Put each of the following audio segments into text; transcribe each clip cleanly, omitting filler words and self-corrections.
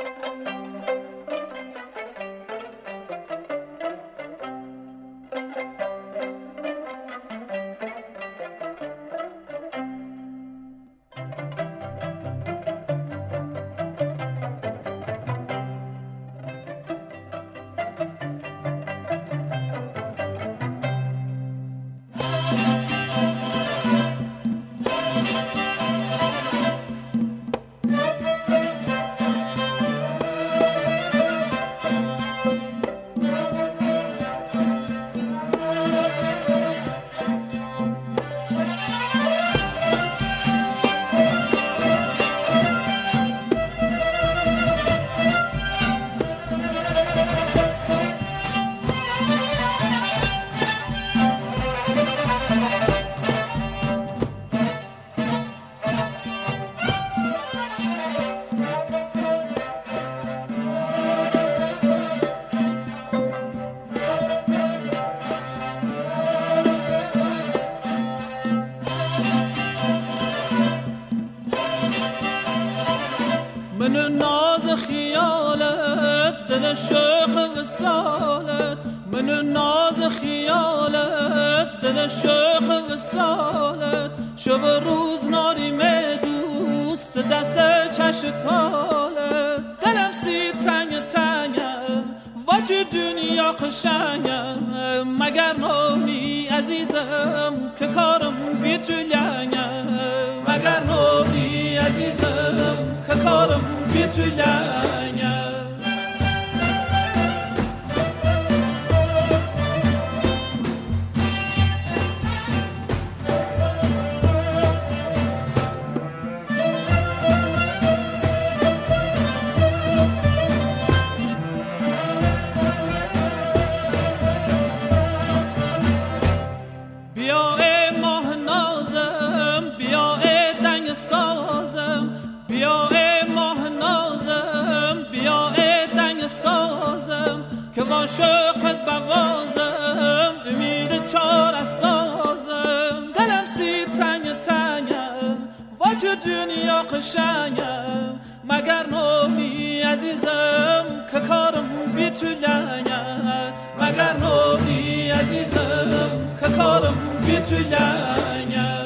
من ناز خیالت دل شوخ وصالت، من ناز خیالت دل شوخ وصالت، شب روز ناریم دوست دست چشکالت. دلم سی تنگ تنگه و تو دنیا قشنگه، مگر نونی عزیزم که کارم بی تو لنگه، مگر نونی عزیزم که کارم بی تو لنگه. بیا ای ماه نازم، بیا ای دنگ سازم، بیا ای ماه نازم، بیا ای دنگ سازم، که با شوقت بوازم امید چار سازم. دلم سی تنگ تنگه و تو دنیا قشنگه، مگر نونی عزیزم که کارم بی تو لنگه، مگر نونی عزیزم که کارم بی تو لنگه.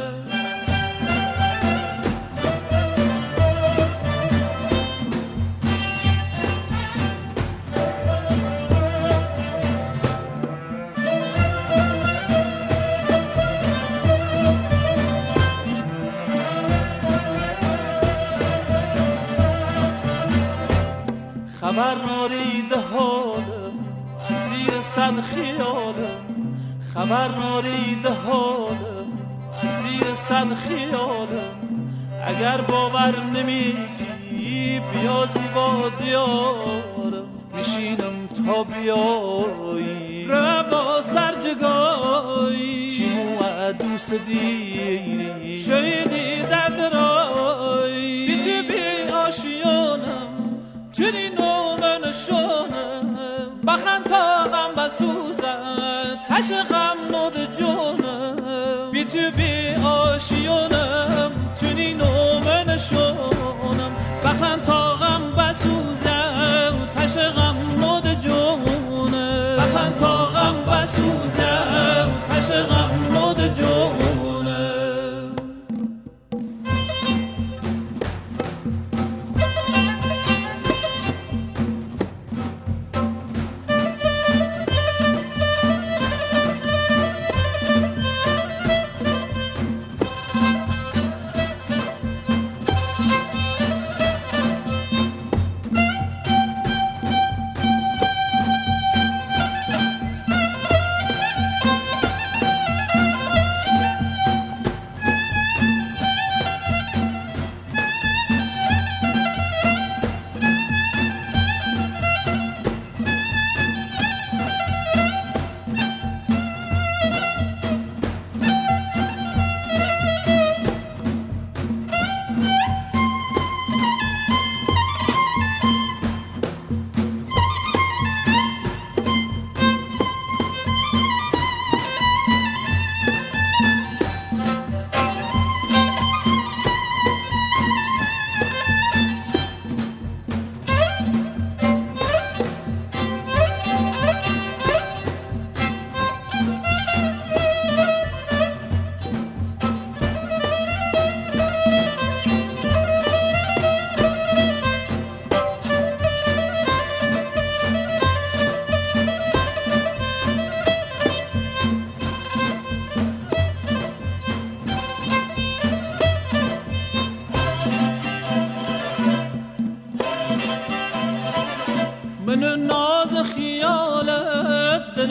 خبر ناریده حالم اسیر صد خیالم، خبر ناریده حالم اسیر صد خیالم. اگر باور نمیگی بیا زیبا دیارم، میشینم تا بیایی روا سرجگایی. چیمو دوست دیری شایدی درد رایی، بی تو بی آشیانم تونی نومه نشانم. بخن تا غم بسوزن تش غم نود جانم، بی تو بی آشیانم تونی نومه نشانم. بخن تا غم بسوزن تش غم نود جانم، بخن تا غم بسوزن تش غم نود جانم.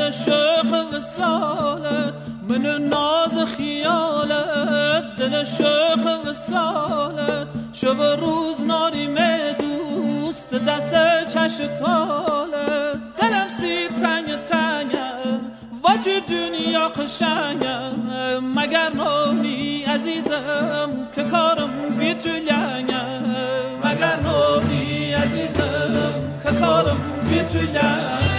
دل شوخ وصالت من ناز خیالت دل شوخ وصالت شب روز ناریم دوست دست چشکالت دلم سی تنگ تنگه و تو دنیا قشنگه مگر نونی عزیزم که کارم بی تو لنگه مگر نونی عزیزم که کارم بی تو لنگه